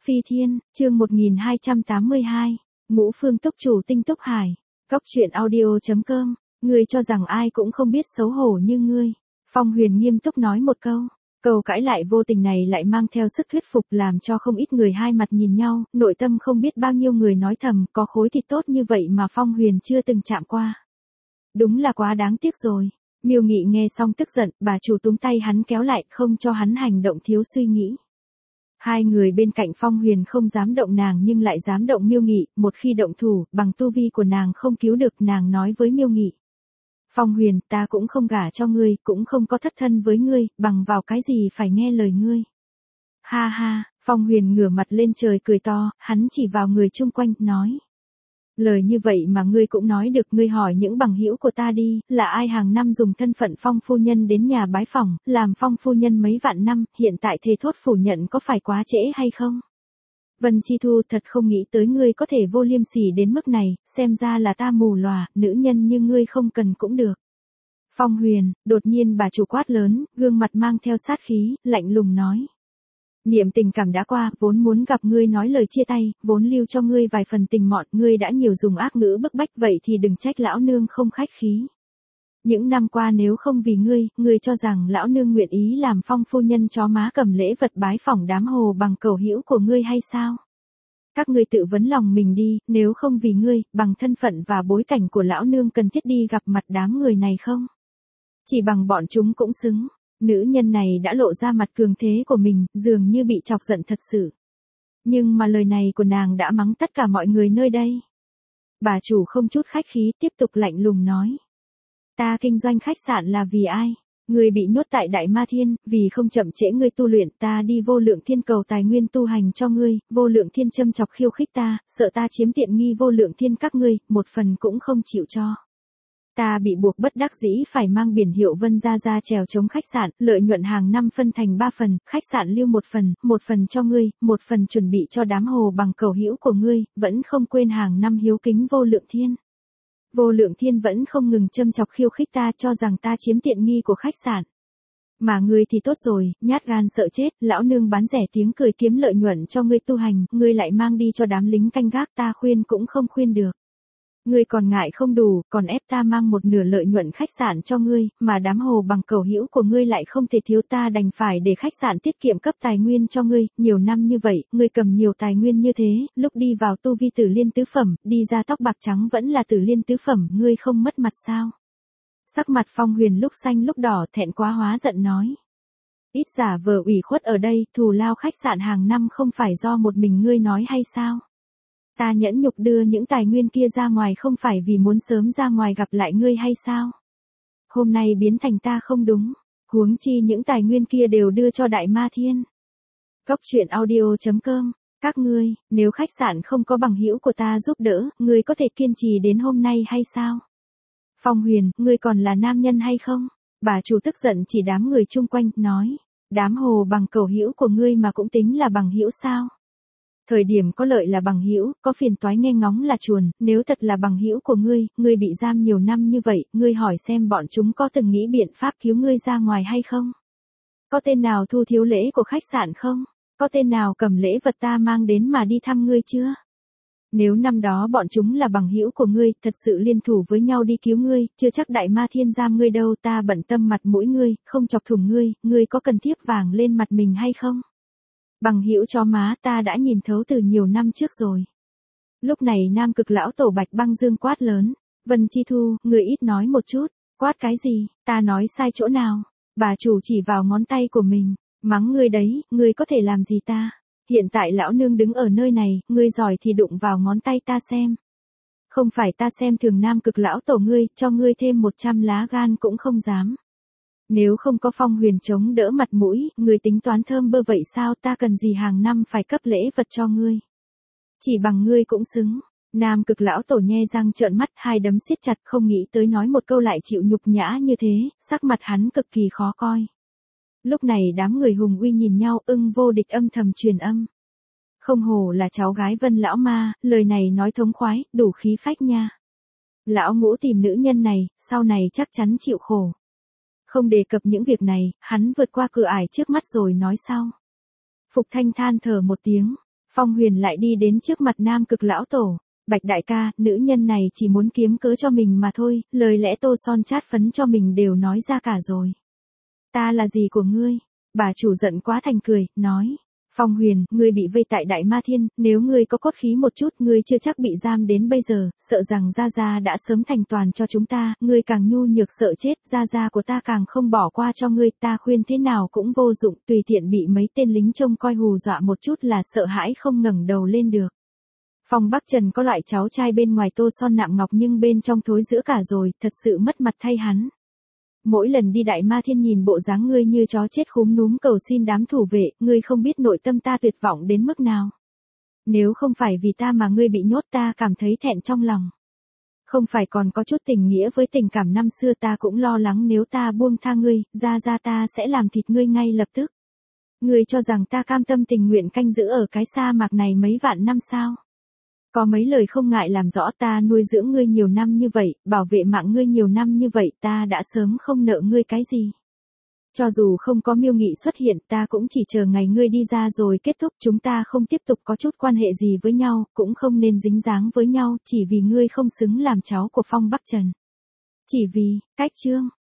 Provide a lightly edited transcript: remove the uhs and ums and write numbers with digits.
Phi Thiên, chương 1282, Ngũ Phương Túc Chủ Tinh Túc Hải. Cóc truyện audio.com, ngươi cho rằng ai cũng không biết xấu hổ như ngươi. Phong Huyền nghiêm túc nói một câu cãi lại vô tình này lại mang theo sức thuyết phục làm cho không ít người hai mặt nhìn nhau, nội tâm không biết bao nhiêu người nói thầm, có khối thịt tốt như vậy mà Phong Huyền chưa từng chạm qua. Đúng là quá đáng tiếc rồi. Miêu Nghị nghe xong tức giận, bà chủ túm tay hắn kéo lại, không cho hắn hành động thiếu suy nghĩ. Hai người bên cạnh Phong Huyền không dám động nàng nhưng lại dám động Miêu Nghị, một khi động thủ, bằng tu vi của nàng không cứu được, nàng nói với Miêu Nghị. Phong Huyền, ta cũng không gả cho ngươi, cũng không có thất thân với ngươi, bằng vào cái gì phải nghe lời ngươi. Ha ha, Phong Huyền ngửa mặt lên trời cười to, hắn chỉ vào người chung quanh, nói. Lời như vậy mà ngươi cũng nói được, ngươi hỏi những bằng hữu của ta đi, là ai hàng năm dùng thân phận Phong phu nhân đến nhà bái phỏng, làm Phong phu nhân mấy vạn năm, hiện tại thề thốt phủ nhận có phải quá trễ hay không? Vân Chi Thu, thật không nghĩ tới ngươi có thể vô liêm sỉ đến mức này, xem ra là ta mù lòa, nữ nhân như ngươi không cần cũng được. Phong Huyền, đột nhiên bà chủ quát lớn, gương mặt mang theo sát khí, lạnh lùng nói. Niệm tình cảm đã qua, vốn muốn gặp ngươi nói lời chia tay, vốn lưu cho ngươi vài phần tình mọn, ngươi đã nhiều dùng ác ngữ bức bách, vậy thì đừng trách lão nương không khách khí. Những năm qua nếu không vì ngươi cho rằng lão nương nguyện ý làm Phong phu nhân chó má cầm lễ vật bái phỏng đám hồ bằng cầu hữu của ngươi hay sao? Các ngươi tự vấn lòng mình đi, nếu không vì ngươi, bằng thân phận và bối cảnh của lão nương cần thiết đi gặp mặt đám người này không? Chỉ bằng bọn chúng cũng xứng. Nữ nhân này đã lộ ra mặt cường thế của mình, dường như bị chọc giận thật sự. Nhưng mà lời này của nàng đã mắng tất cả mọi người nơi đây. Bà chủ không chút khách khí, tiếp tục lạnh lùng nói. Ta kinh doanh khách sạn là vì ai? Ngươi bị nhốt tại Đại Ma Thiên, vì không chậm trễ ngươi tu luyện, ta đi Vô Lượng Thiên cầu tài nguyên tu hành cho ngươi, Vô Lượng Thiên châm chọc khiêu khích ta, sợ ta chiếm tiện nghi Vô Lượng Thiên các ngươi, một phần cũng không chịu cho. Ta bị buộc bất đắc dĩ phải mang biển hiệu Vân Gia Gia trèo chống khách sạn, lợi nhuận hàng năm phân thành 3 phần, khách sạn lưu một phần cho ngươi, một phần chuẩn bị cho đám hồ bằng cầu hữu của ngươi, vẫn không quên hàng năm hiếu kính Vô Lượng Thiên. Vô Lượng Thiên vẫn không ngừng châm chọc khiêu khích ta, cho rằng ta chiếm tiện nghi của khách sạn. Mà ngươi thì tốt rồi, nhát gan sợ chết, lão nương bán rẻ tiếng cười kiếm lợi nhuận cho ngươi tu hành, ngươi lại mang đi cho đám lính canh gác, ta khuyên cũng không khuyên được. Ngươi còn ngại không đủ, còn ép ta mang một nửa lợi nhuận khách sạn cho ngươi, mà đám hồ bằng cầu hữu của ngươi lại không thể thiếu, ta đành phải để khách sạn tiết kiệm cấp tài nguyên cho ngươi, nhiều năm như vậy, ngươi cầm nhiều tài nguyên như thế, lúc đi vào tu vi tử liên tứ phẩm, đi ra tóc bạc trắng vẫn là tử liên tứ phẩm, ngươi không mất mặt sao? Sắc mặt Phong Huyền lúc xanh lúc đỏ, thẹn quá hóa giận nói. Ít giả vờ ủy khuất ở đây, thù lao khách sạn hàng năm không phải do một mình ngươi nói hay sao? Ta nhẫn nhục đưa những tài nguyên kia ra ngoài không phải vì muốn sớm ra ngoài gặp lại ngươi hay sao? Hôm nay biến thành ta không đúng, huống chi những tài nguyên kia đều đưa cho Đại Ma Thiên. Cóc truyện audio.com, các ngươi, nếu khách sạn không có bằng hữu của ta giúp đỡ, ngươi có thể kiên trì đến hôm nay hay sao? Phong Huyền, ngươi còn là nam nhân hay không? Bà chủ tức giận chỉ đám người chung quanh, nói, đám hồ bằng cầu hữu của ngươi mà cũng tính là bằng hữu sao? Thời điểm có lợi là bằng hữu, có phiền toái nghe ngóng là chuồn, nếu thật là bằng hữu của ngươi bị giam nhiều năm như vậy, ngươi hỏi xem bọn chúng có từng nghĩ biện pháp cứu ngươi ra ngoài hay không? Có tên nào thu thiếu lễ của khách sạn không? Có tên nào cầm lễ vật ta mang đến mà đi thăm ngươi chưa? Nếu năm đó bọn chúng là bằng hữu của ngươi, thật sự liên thủ với nhau đi cứu ngươi, chưa chắc Đại Ma Thiên giam ngươi đâu, ta bận tâm mặt mũi ngươi, không chọc thủng ngươi có cần thiếp vàng lên mặt mình hay không? Bằng hữu cho má, ta đã nhìn thấu từ nhiều năm trước rồi. Lúc này Nam Cực lão tổ Bạch Băng Dương quát lớn, Vân Chi Thu, người ít nói một chút, quát cái gì, ta nói sai chỗ nào? Bà chủ chỉ vào ngón tay của mình, mắng ngươi đấy, ngươi có thể làm gì ta? Hiện tại lão nương đứng ở nơi này, ngươi giỏi thì đụng vào ngón tay ta xem. Không phải ta xem thường Nam Cực lão tổ ngươi, cho ngươi thêm 100 lá gan cũng không dám. Nếu không có Phong Huyền chống đỡ mặt mũi, ngươi tính toán thơm bơ vậy sao, ta cần gì hàng năm phải cấp lễ vật cho ngươi. Chỉ bằng ngươi cũng xứng. Nam Cực lão tổ nhe răng trợn mắt, hai đấm siết chặt, không nghĩ tới nói một câu lại chịu nhục nhã như thế, sắc mặt hắn cực kỳ khó coi. Lúc này đám người hùng uy nhìn nhau, Ưng Vô Địch âm thầm truyền âm. Không hổ là cháu gái Vân lão ma, lời này nói thống khoái, đủ khí phách nha. Lão Ngũ tìm nữ nhân này, sau này chắc chắn chịu khổ. Không đề cập những việc này, hắn vượt qua cửa ải trước mắt rồi nói sau. Phục Thanh than thở một tiếng, Phong Huyền lại đi đến trước mặt Nam Cực lão tổ. Bạch đại ca, nữ nhân này chỉ muốn kiếm cớ cho mình mà thôi, lời lẽ tô son chát phấn cho mình đều nói ra cả rồi. Ta là gì của ngươi? Bà chủ giận quá thành cười, nói. Phong Huyền, ngươi bị vây tại Đại Ma Thiên, nếu ngươi có cốt khí một chút, ngươi chưa chắc bị giam đến bây giờ, sợ rằng Gia Gia đã sớm thành toàn cho chúng ta, ngươi càng nhu nhược sợ chết, Gia Gia của ta càng không bỏ qua cho ngươi, ta khuyên thế nào cũng vô dụng, tùy tiện bị mấy tên lính trông coi hù dọa một chút là sợ hãi không ngẩng đầu lên được. Phong Bắc Trần có loại cháu trai bên ngoài tô son nạm ngọc nhưng bên trong thối giữa cả rồi, thật sự mất mặt thay hắn. Mỗi lần đi Đại Ma Thiên nhìn bộ dáng ngươi như chó chết khúm núm cầu xin đám thủ vệ, ngươi không biết nội tâm ta tuyệt vọng đến mức nào. Nếu không phải vì ta mà ngươi bị nhốt ta cảm thấy thẹn trong lòng. Không phải còn có chút tình nghĩa với tình cảm năm xưa ta cũng lo lắng nếu ta buông tha ngươi, Gia Gia ta sẽ làm thịt ngươi ngay lập tức. Ngươi cho rằng ta cam tâm tình nguyện canh giữ ở cái sa mạc này mấy vạn năm sao? Có mấy lời không ngại làm rõ ta nuôi dưỡng ngươi nhiều năm như vậy, bảo vệ mạng ngươi nhiều năm như vậy ta đã sớm không nợ ngươi cái gì. Cho dù không có Miêu Nghị xuất hiện ta cũng chỉ chờ ngày ngươi đi ra rồi kết thúc chúng ta không tiếp tục có chút quan hệ gì với nhau, cũng không nên dính dáng với nhau chỉ vì ngươi không xứng làm cháu của Phong Bắc Trần. Chỉ vì, cách chương.